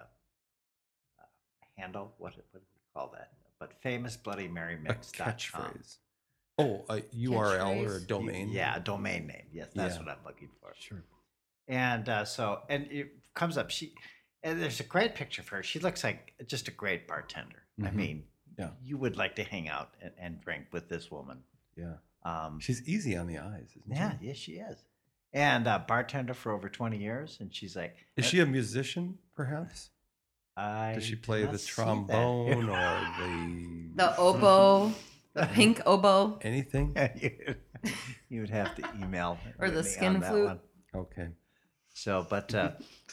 handle. What what do we call that? But famous Bloody Mary A Mix. catchphrase. Oh, a U R L or a Catchphrase? domain? Yeah, a domain name. Yes, that's Yeah. what I'm looking for. Sure. And uh, so, and it comes up. She, and there's a great picture of her. She looks like just a great bartender. I Mhm. mean, Yeah. you would like to hang out and, and drink with this woman. Yeah. Um, She's easy on the eyes, isn't yeah, she? yes, she is. And uh, bartender for over twenty years. And she's like, Is she a musician, perhaps? I Does she did play not the see that." trombone or the... The oboe, the pink oboe. Anything? you, you would have to email Or the Whitney skin on that flute. one. Okay. So, but uh,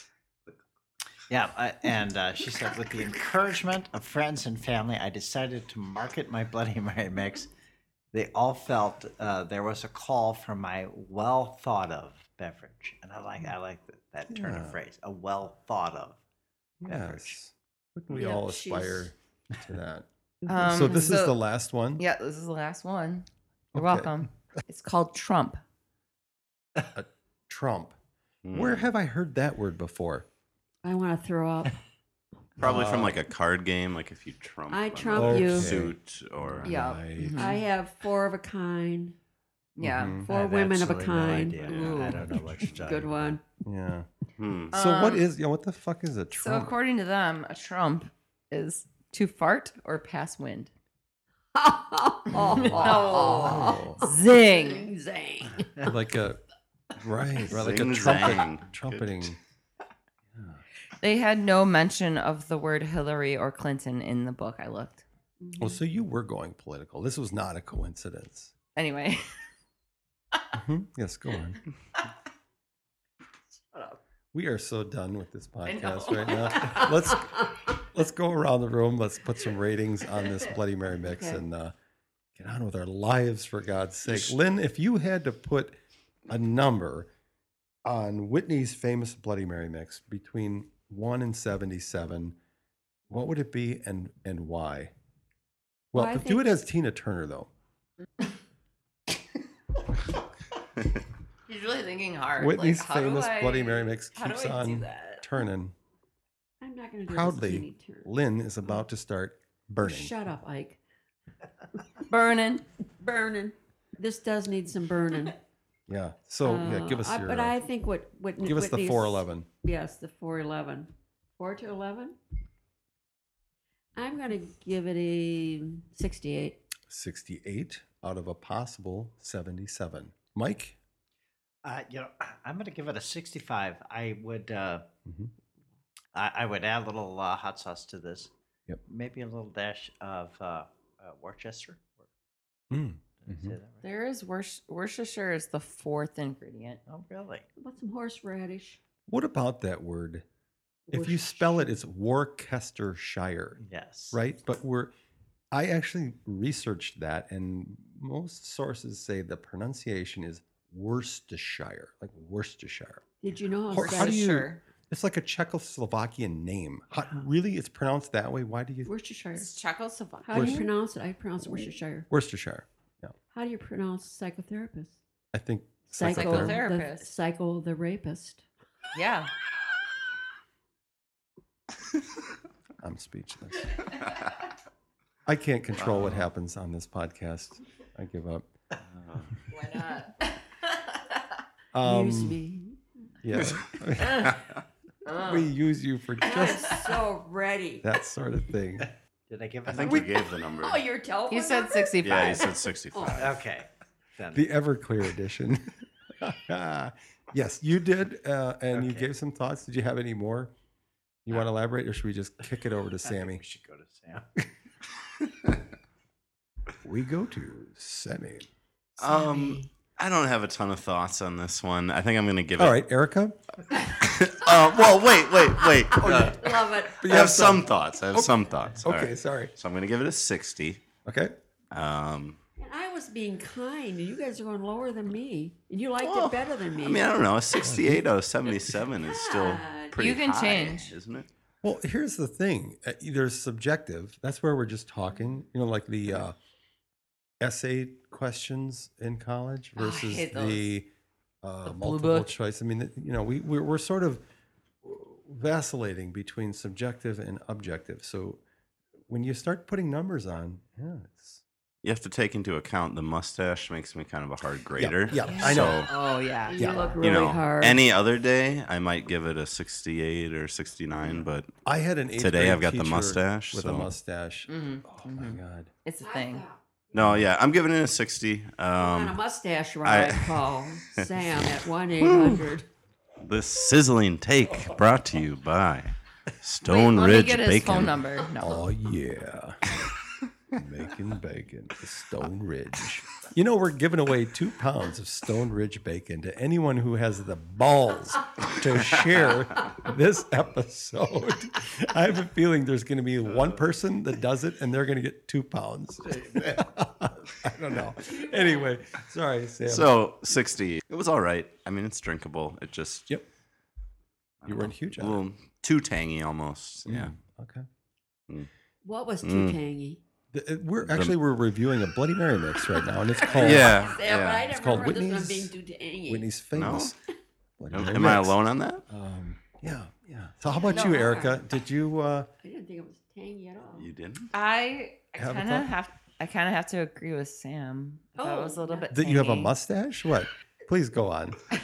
yeah, uh, and uh, she said, with the encouragement of friends and family, I decided to market my Bloody Mary mix. They all felt uh, there was a call for my well thought of beverage, and I like I like that, that turn Yeah. of phrase, a well thought of. Beverage. Yes. Wouldn't we Yeah, all she's- aspiire to that? Um, so this is so- the last one? Yeah, this is the last one. You're Okay. welcome. It's called Trump. Trump. Hmm. Where have I heard that word before? I want to throw up. Probably from Uh, like a card game, like if you trump. I an trump you. Suit or Yeah. Right. Mhm. I have four of a kind. Yeah. Mhm. I Four have women of a absolutely no kind. idea. Ooh. I don't know what you're talking Good one. Yeah. Hmm. So what Um, is? Yeah. What the fuck is a So Trump? according to them, a trump is to fart or pass wind. Oh. Zing. Zing. like a right, right, like a Zing trumpet, zang. trumpeting. They had no mention of the word Hillary or Clinton in the book. I looked. Well, so you were going political. This was not a coincidence. Anyway. Mhm. Yes, go on. We are so done with this I podcast know. right now. Let's let's go around the room. Let's put some ratings on this Bloody Mary mix Okay. and uh, get on with our lives, for God's sake. Lynn, if you had to put a number on Whitney's famous Bloody Mary mix between one and seventy-seven, what would it be, and and why? Well, Well, I do think- it as Tina Turner, though. He's really thinking hard. Whitney's Like, how do famous I- Bloody Mary mix how do keeps I do on that? turning. I'm not going to do Proudly, this teeny turn. Lynn is about to start burning. Shut up, Ike. Burning. Burning. This does need some burning. Yeah. So yeah, give us Uh, I- your. But uh, I think what what give us the Whitney's- four eleven. Yes, the four eleven. Four to eleven. I'm going to give it a sixty-eight. sixty-eight out of a possible seventy-seven. Mike. Uh, you know, I'm going to give it a sixty-five. I would, uh, Mhm. I, I would add a little uh, hot sauce to this. Yep. Maybe a little dash of uh, uh, Worcester. Mm. Did I say that right? There is Worc- Worcestershire is the fourth ingredient. Oh, really? How about some horseradish? What about that word? If you spell it, it's Worcestershire, Yes. right? But we're. I actually researched that, and most sources say the pronunciation is Worcestershire, like Worcestershire. Did you know how, Hor- how do you? Worcestershire. It's like a Czechoslovakian name. How, really, it's pronounced that way. Why do you? Worcestershire? It's Czechoslovakia. How do you Worcester- pronounce it? I pronounce it Worcestershire. Worcestershire. Yeah, How do you pronounce psychotherapist? I think Psycho, Psychotherapist. The, psycho the rapist. Yeah. I'm speechless. I can't control what happens on this podcast. I give up. Why not? Um, Use me. Yeah. we use you for I'm just so ready. that sort of thing. Did I give I it? think you gave the number. Oh, your telephone He said number? sixty-five. Yeah, he said sixty-five. Okay. Then. The Everclear edition. Yes, you did, uh, and you Okay. gave some thoughts. Did you have any more? You want to elaborate, or should we just kick it over to I think Sammy? we should go to Sam. We go to Sammy. Um, I don't have a ton of thoughts on this one. I think I'm going to give All it. right, Erica. Uh, well, wait, wait, wait. Uh, Love it. But I have some thoughts. I have some thoughts. All Okay, right. sorry. So I'm going to give it a sixty. Okay. Um, And I was being kind, and you guys are going lower than me, and you liked Well, it better than me. I mean, I don't know. A sixty-eight out of seventy-seven is still God. pretty You can high, change. isn't it? Well, here's the thing. Uh, There's subjective. That's where we're just talking. You know, like the uh, essay questions in college Oh, I versus hate those. the uh, blue multiple book. choice. I mean, you know, we we're, we're sort of vacillating between subjective and objective. So when you start putting numbers on, yeah, it's You have to take into account the mustache makes me kind of a hard grader. yeah, I know. Oh yeah. You Yeah. look really You know, hard. any other day I might give it a sixty-eight or sixty-nine, but I had an eighth Today grade I've got the teacher mustache, with so- a mustache. Mhm, Oh my god. It's a thing. no, yeah, I'm giving it a sixty. on a Um, mustache ride, I- call Sam at one eight hundred. this sizzling take brought to you by Wait, Stone let me Ridge get his Bacon. phone number. No. Oh yeah. Making bacon, the Stone Ridge. You know, we're giving away two pounds of Stone Ridge bacon to anyone who has the balls to share this episode. I have a feeling there's going to be one person that does it, and they're going to get two pounds. I don't know. Anyway, sorry, Sam. So sixty. It was all right. I mean, it's drinkable. It just yep, you weren't huge a on little too tangy almost. it. Yeah. Okay. What was too Mm. tangy? The- uh, We're actually we're reviewing a Bloody Mary mix right now, and it's called Yeah. Sam, but I yeah. never called heard this one Whitney's- being too tangy. Whitney's famous. Bloody Am, Mary am I mix. alone on that? Um, yeah, Yeah. So how about No, you, I- Erica? Did you? Uh, I didn't think it was tangy at all. You didn't? I I Have a kind thought? of have I kind of have to agree with Sam. I thought it was a Oh, little yeah. bit. that you have a tangy. mustache? What? Please go on. You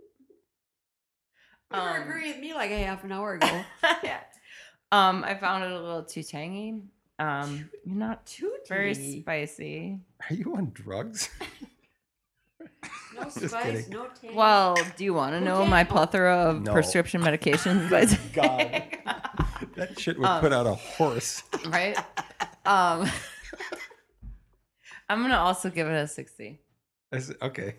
were Um, agreeing with me like a half an hour ago. yeah. Um, I found it a little too tangy. Um, not Too very tangy. spicy. Are you on drugs? No Just spice, kidding. no tangy. Well, do you want to know my Okay. plethora of No. prescription medications? But God. That shit would Um, put out a horse. right? Um, I'm gonna also give it a sixty. I said, okay.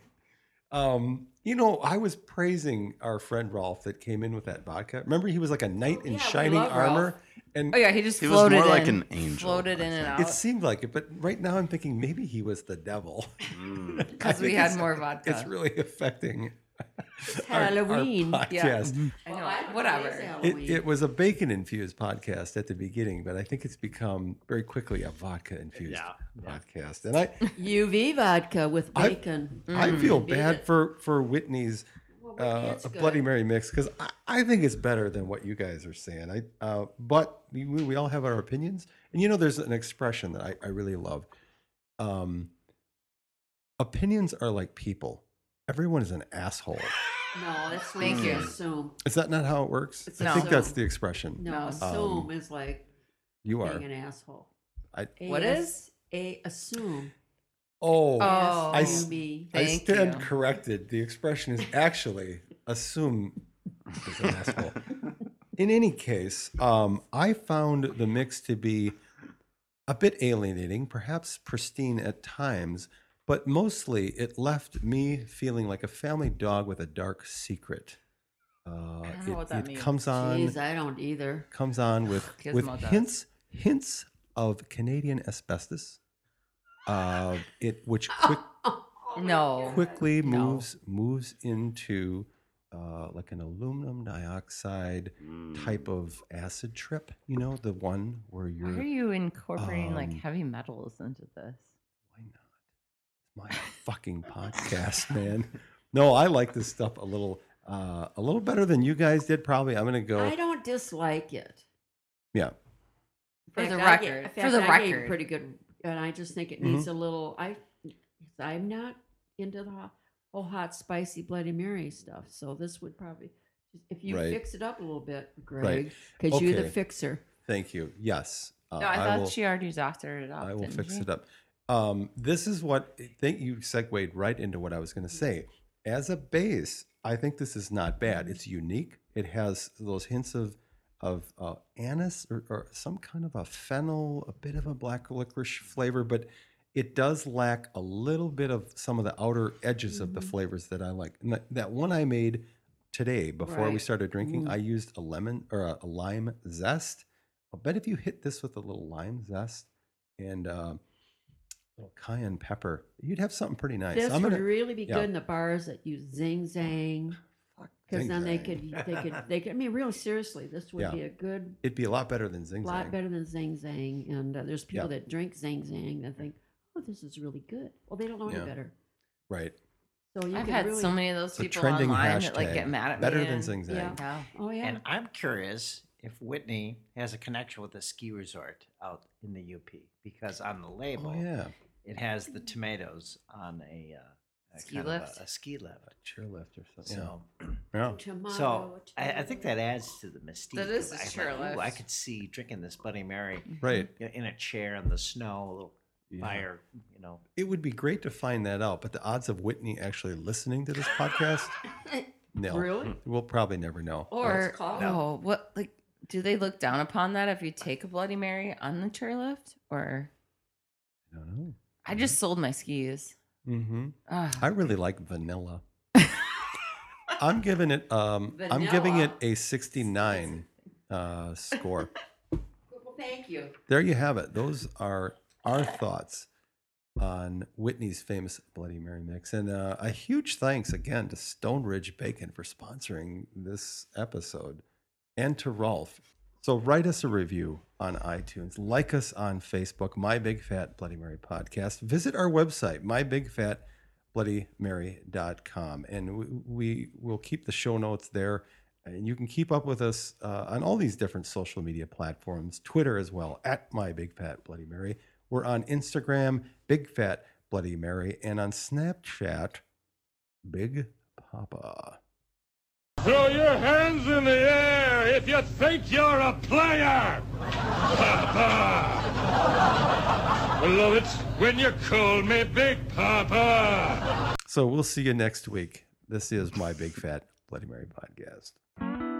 Um, you know, I was praising our friend Rolf that came in with that vodka. Remember, he was like a knight in yeah, we shining love armor, Rolf. and Oh yeah, he just He was floated more like in, an angel, floated I in and think. out. it seemed like it. But right now, I'm thinking maybe he was the devil. Mm. I because we think had it's- more vodka. It's really affecting It's our- our Halloween. Yeah. podcast. I know. Well, I don't know, Whatever. it is It, Halloween. it was a bacon infused podcast at the beginning, but I think it's become very quickly a vodka infused Yeah, yeah. podcast. And I, U V vodka with I- bacon. I feel Beat bad it. for for Whitney's Well, uh, Whitney's good. Bloody Mary mix because I, I think it's better than what you guys are saying. I uh, but we, we all have our opinions, and you know, there's an expression that I, I really love. Um, opinions are like people. Everyone is an asshole. No, that's Thank what you. assume. Is that not how it works? It's I No. think that's assume. the expression. No, No. assume is like You are. being an asshole. I, What A- is? A assume. oh, Oh. I I s- me. I Thank stand you. corrected. The expression is actually assume is an asshole. In any case, um, I found the mix to be a bit alienating, perhaps pristine at times, but mostly it left me feeling like a family dog with a dark secret. Uh, don't know it what that it means. comes on Jeez, I don't either. comes on with Gizmo with does. hints hints of Canadian asbestos. Uh, it which quick No. quickly No. moves moves into uh, like an aluminum dioxide Mm. type of acid trip. You know, the one where Why are you're you incorporating like um, heavy metals into this? why not? It's my fucking podcast, man. No, I like this stuff a little uh, a little better than you guys did. Probably, I'm gonna go. I don't dislike it. Yeah, For In the fact, I gave- record. in For fact, the I gave record. pretty good, and I just think it Mm-hmm. needs a little. I, I'm not into the hot, whole hot, spicy Bloody Mary stuff. So this would probably, if you Right. fix it up a little bit, Greg, Right. because you're the Okay. fixer. thank you. Yes, uh, No, I thought will, she already doctored it up. I will didn't fix she? it up. Um, this is what think you segued right into what I was going to say. As a base, I think this is not bad. It's unique. It has those hints of of uh, anise or, or some kind of a fennel, a bit of a black licorice flavor, but it does lack a little bit of some of the outer edges of the flavors that I like. And that, that one I made today before we Right. started drinking, I used a lemon or a, a lime zest. I'll bet if you hit this with a little lime zest and uh, little cayenne pepper, you'd have something pretty nice. This I'm would gonna, really be yeah. good in the bars that use Zing Zang, because Zing then they Zang. could, they could, they could. I mean, really seriously, this would Yeah. be a good, It'd be a lot better than Zing lot Zang. better than Zing Zang. And uh, there's people Yeah. that drink Zing Zang that think, oh, this is really good. Well, they don't know Yeah. any better. Right. So you I've can had really, so many of those It's a people trending online hashtag. that like get mad at better me. than and- Zing Zang. Yeah. Yeah. Oh yeah. And I'm curious if Whitney has a connection with a ski resort out in the U P because on the label Oh yeah. it has the tomatoes on a, uh, a Ski kind of lift? a, a ski lift. Chairlift or something. So, Yeah. Tomato, so I, I think tomato. that adds to the mystique. That is of a it. chair Like, ooh, I lift. could see drinking this Bloody Mary Right. you know, in a chair in the snow, a little Yeah. fire, you know. It would be great to find that out, but the odds of Whitney actually listening to this podcast, no. Really? We'll probably never know. Or It's called- oh, what like do they look down upon that if you take a Bloody Mary on the chairlift? Or I don't know. I just sold my skis. Mm-hmm. Ugh. I really like vanilla. I'm giving it. Um, I'm giving it a sixty-nine uh, score. Well, thank you. There you have it. Those are our thoughts on Whitney's famous Bloody Mary mix, and uh, a huge thanks again to Stone Ridge Bacon for sponsoring this episode, and to Rolf. So write us a review on iTunes, like us on Facebook, My Big Fat Bloody Mary Podcast. Visit our website, my big fat bloody mary dot com, and we, we will keep the show notes there. And you can keep up with us uh, on all these different social media platforms, Twitter as well, at My Big Fat Bloody Mary. We're on Instagram, Big Fat Bloody Mary, and on Snapchat, Big Papa. Throw your hands in the air if you think you're a player. Papa. I love it when you call me Big Papa. So we'll see you next week. This is My Big Fat Bloody Mary podcast.